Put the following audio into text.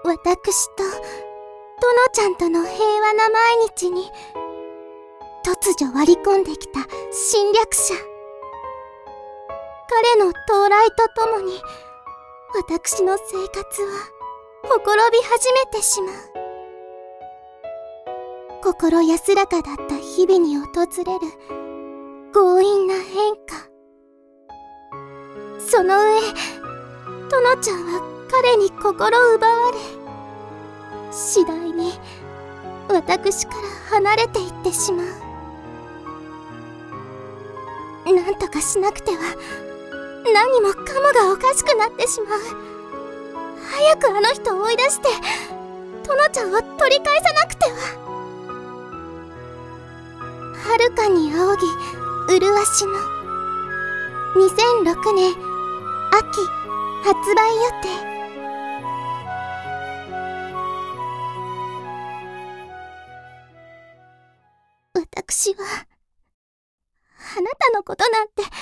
私とトノちゃんとの平和な毎日に突如割り込んできた侵略者。彼の到来とともに私の生活はほころび始めてしまう。心安らかだった日々に訪れる強引な変化。その上、トノちゃんは彼に心奪われ、次第に私から離れていってしまう。なんとかしなくては何もかもがおかしくなってしまう。早くあの人を追い出してトノちゃんを取り返さなくては。遥かに仰ぎ麗しの2006年秋発売予定。私はあなたのことなんて